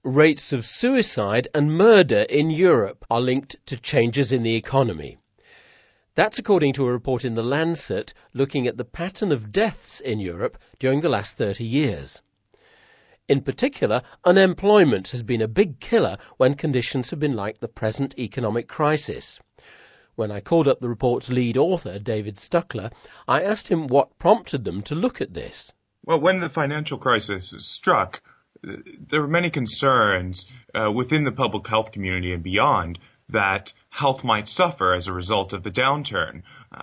rates of suicide and murder in Europe are linked to changes in the economy. That's according to a report in The Lancet looking at the pattern of deaths in Europe during the last 30 years. In particular, unemployment has been a big killer when conditions have been like the present economic crisis. When I called up the report's lead author, David Stuckler, I asked him what prompted them to look at this. Well, when the financial crisis struck, there were many concerns within the public health community and beyond that health might suffer as a result of the downturn.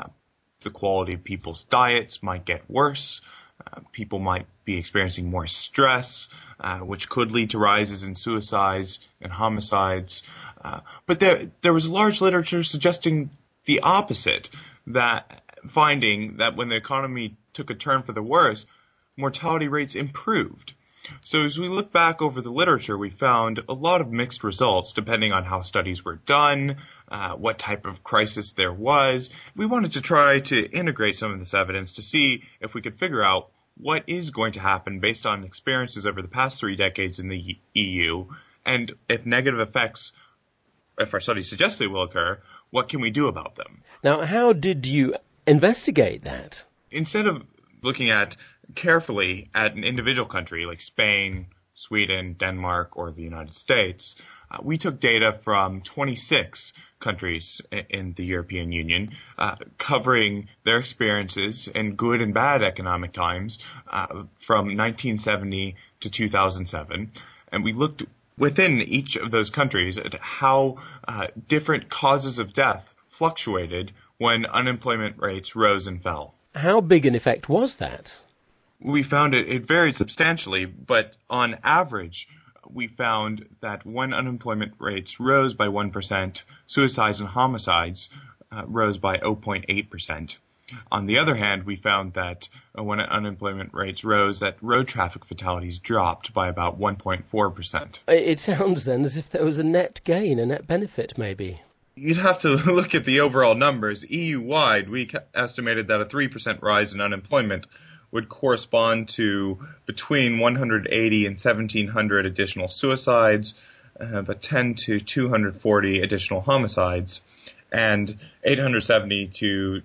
The quality of people's diets might get worse. People might be experiencing more stress, which could lead to rises in suicides and homicides. But there was large literature suggesting the opposite, that finding that when the economy took a turn for the worse, mortality rates improved. So as we look back over the literature, we found a lot of mixed results depending on how studies were done, what type of crisis there was. We wanted to try to integrate some of this evidence to see if we could figure out what is going to happen based on experiences over the past 3 decades in the EU, and if negative effects, if our studies suggest they will occur, what can we do about them? Now, how did you investigate that? Instead of looking carefully at an individual country like Spain, Sweden, Denmark, or the United States, we took data from 26 countries in the European Union, covering their experiences in good and bad economic times from 1970 to 2007. And we looked within each of those countries at how different causes of death fluctuated when unemployment rates rose and fell. How big an effect was that? We found it varied substantially, but on average, we found that when unemployment rates rose by 1%, suicides and homicides rose by 0.8%. On the other hand, we found that when unemployment rates rose, that road traffic fatalities dropped by about 1.4%. It sounds then as if there was a net gain, a net benefit maybe. You'd have to look at the overall numbers. EU-wide, we estimated that a 3% rise in unemployment would correspond to between 180 and 1,700 additional suicides, but 10 to 240 additional homicides, and 870 to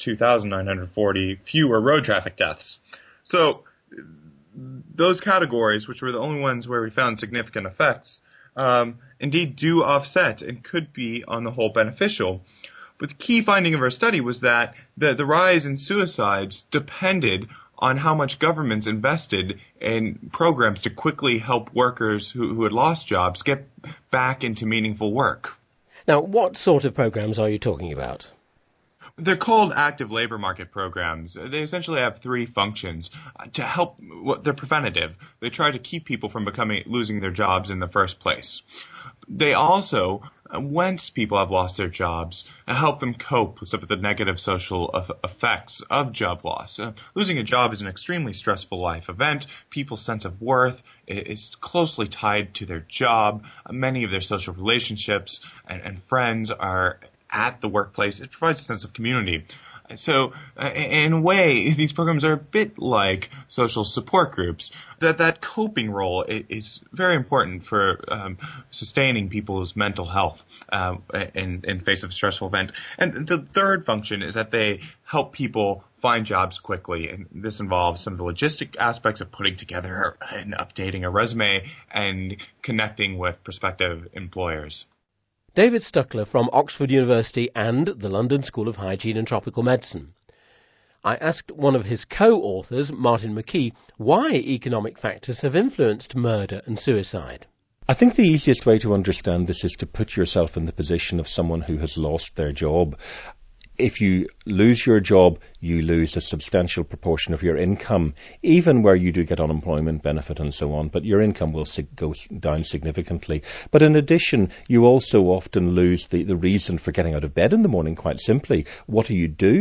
2,940 fewer road traffic deaths. So those categories, which were the only ones where we found significant effects, indeed do offset and could be on the whole beneficial. But the key finding of our study was that the rise in suicides depended on how much governments invested in programs to quickly help workers who had lost jobs get back into meaningful work. Now, what sort of programs are you talking about? They're called active labor market programs. They essentially have 3 functions to help. They're preventative. They try to keep people from losing their jobs in the first place. They also, once people have lost their jobs, help them cope with some of the negative social effects of job loss. Losing a job is an extremely stressful life event. People's sense of worth is closely tied to their job. Many of their social relationships and friends are at the workplace. It provides a sense of community. So, in a way, these programs are a bit like social support groups. That coping role is very important for sustaining people's mental health in face of a stressful event. And the third function is that they help people find jobs quickly. And this involves some of the logistic aspects of putting together and updating a resume and connecting with prospective employers. David Stuckler from Oxford University and the London School of Hygiene and Tropical Medicine. I asked one of his co-authors, Martin McKee, why economic factors have influenced murder and suicide. I think the easiest way to understand this is to put yourself in the position of someone who has lost their job. If you lose your job, you lose a substantial proportion of your income, even where you do get unemployment benefit and so on, but your income will go down significantly. But in addition, you also often lose the reason for getting out of bed in the morning, quite simply. What do?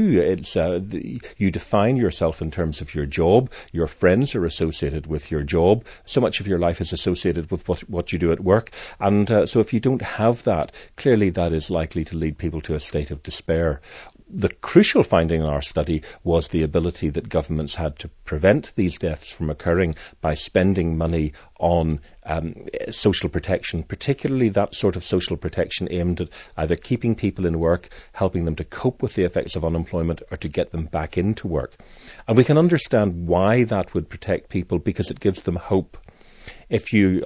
You define yourself in terms of your job. Your friends are associated with your job. So much of your life is associated with what you do at work. And so if you don't have that, clearly that is likely to lead people to a state of despair. The crucial finding in our study was the ability that governments had to prevent these deaths from occurring by spending money on social protection, particularly that sort of social protection aimed at either keeping people in work, helping them to cope with the effects of unemployment, or to get them back into work. And we can understand why that would protect people, because it gives them hope. If you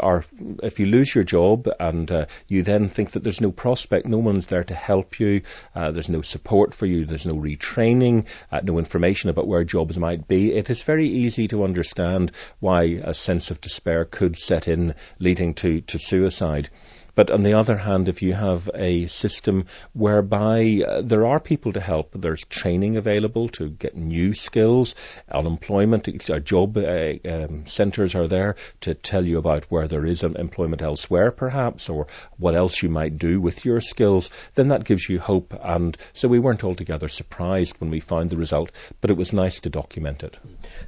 lose your job and you then think that there's no prospect, no one's there to help you, there's no support for you, there's no retraining, no information about where jobs might be, it is very easy to understand why a sense of despair could set in, leading to suicide. But on the other hand, if you have a system whereby there are people to help, there's training available to get new skills, unemployment, job centres are there to tell you about where there is employment elsewhere perhaps, or what else you might do with your skills, then that gives you hope. And so we weren't altogether surprised when we found the result, but it was nice to document it.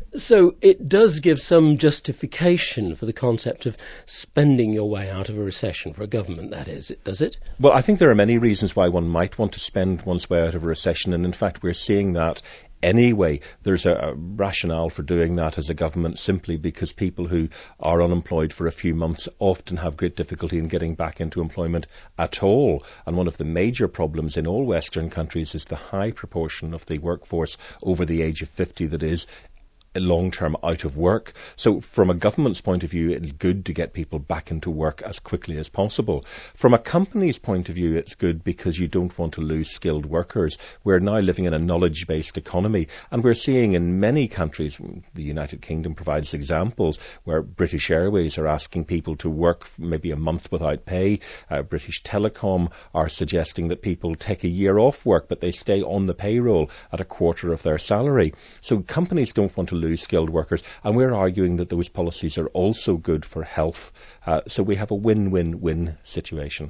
So it does give some justification for the concept of spending your way out of a recession, for a government, that is, does it? Well, I think there are many reasons why one might want to spend one's way out of a recession, and in fact we're seeing that anyway. There's a rationale for doing that as a government, simply because people who are unemployed for a few months often have great difficulty in getting back into employment at all. And one of the major problems in all Western countries is the high proportion of the workforce over the age of 50 that is long-term out of work. So from a government's point of view, it's good to get people back into work as quickly as possible. From a company's point of view, it's good because you don't want to lose skilled workers. We're now living in a knowledge-based economy, and we're seeing in many countries, the United Kingdom provides examples, where British Airways are asking people to work maybe a month without pay. British Telecom are suggesting that people take a year off work, but they stay on the payroll at a quarter of their salary. So companies don't want to lose skilled workers, and we're arguing that those policies are also good for health. So we have a win-win-win situation.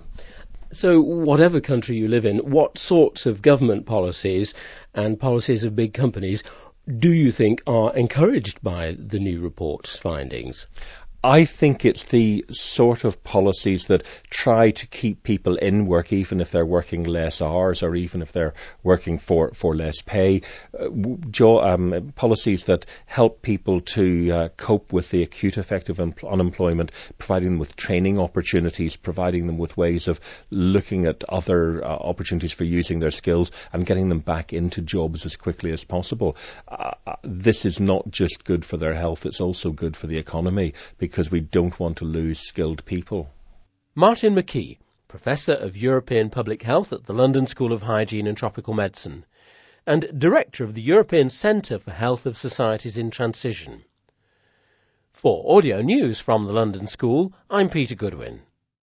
So whatever country you live in, what sorts of government policies and policies of big companies do you think are encouraged by the new report's findings? I think it's the sort of policies that try to keep people in work, even if they're working less hours or even if they're working for less pay. Policies that help people to cope with the acute effect of unemployment, providing them with training opportunities, providing them with ways of looking at other opportunities for using their skills and getting them back into jobs as quickly as possible. This is not just good for their health, it's also good for the economy, because we don't want to lose skilled people. Martin McKee, Professor of European Public Health at the London School of Hygiene and Tropical Medicine, and Director of the European Centre for Health of Societies in Transition. For Audio News from the London School, I'm Peter Goodwin.